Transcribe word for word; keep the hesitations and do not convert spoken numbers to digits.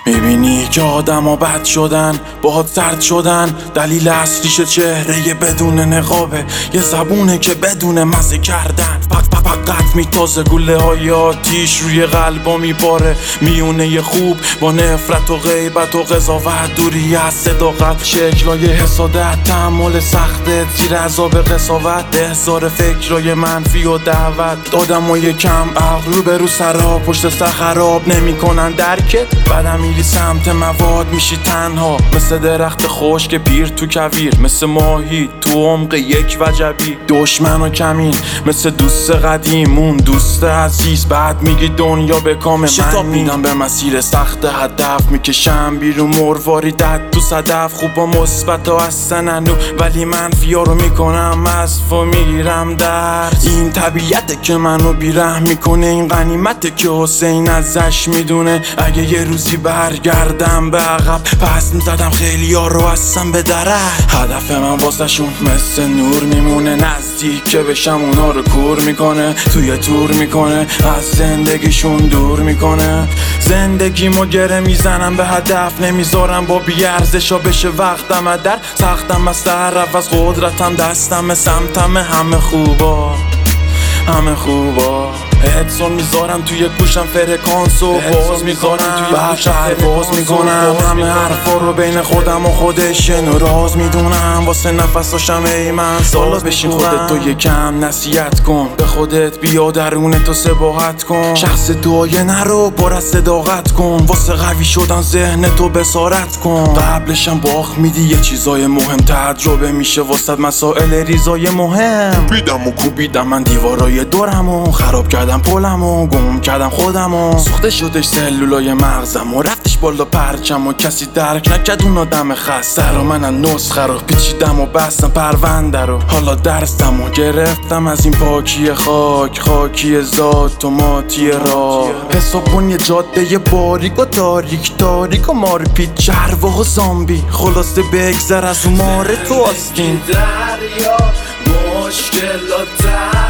میبینی که آدم ها بد شدن، باهات سرد شدن. دلیل اصلیش چهره بدون نقابه، یه زبونه که بدون مزه کردن. فقط میتازه گله های آتیش روی قلبا میباره. میونه خوب با نفرت و غیبت و قضاوت، دوری از صداقت، شکلای حسادت، تحمل سخته زیر عذاب قساوت. احضار فکرای منفی و دعوت، آدمای کم عقل رو به رو سرا پشت سر خراب نمیکنن درکت. بعدم میری سمت مواد، میشی تنها مثل درخت خشک پیر تو کویر، مثل ماهی تو عمق یک وجبی. دشمن و کمین مثل دوست قدیمون، دوست عزیز. بعد میگی دنیا به کام من، شتاب میدم به مسیر سخت هدف، میکشم بیرون مرواریدت تو صدف. خوب و مثبت و اصلا، ولی منفی ها رو میکنم حذف و میگیرم درس. این طبیعته که منو بیرحم میکنه، این غنیمته که حسین ازش میدونه. اگه یه روزی برگردم به عقب، پس میزدم خیلی ها رو هستم به درک. هدف من واسه شون مثل نور میمونه، نزدیک که بشم اونا رو کور میکنه، توی تور میکنه، از زندگیشون دور میکنه. زندگیمو گره میزنم به هدف، نمیذارم با بیارزشا بشه وقتم در. سختم از طرف از قدرتم، دستم سمتم، همه خوبا همه خوبا. هدسون میذارم توی گوشم، فرکانسو باز میکنم، بچه باز میکنم. همه حرفا رو بین خودم و خودشن و راز میدونم. واسه نفساشم ای من سالا بشین خودت تو یکم نصیحت کن به خودت، بیا درون تو سباحت کن. شخص دعایه نرو پر از صداقت کن، واسه قوی شدن ذهن تو بسارت کن. قبلشم باخت میدی یه چیزای مهم، تجربه میشه واسه مسائل ریزای مهم. بیدم و کوبیدم من دیوارای دورمو، خراب کردم پولمو، گم کردم خودمو. سوخته شدش سلولای مغزم و رفتش بالا پرچم و کسی درک نکرد اون آدم خسته رو. من نسخه رو پیچیدم و بستم پرونده رو، حالا درستم و گرفتم از این پاکی خاک، خاکی ذات و ماتی راه. حساب کن یه جاده باریک و تاریک، تاریک و مار پیچ، چرواق و زامبی. خلاصه بگذر از اون ماره تو آستین. دریا مشکلات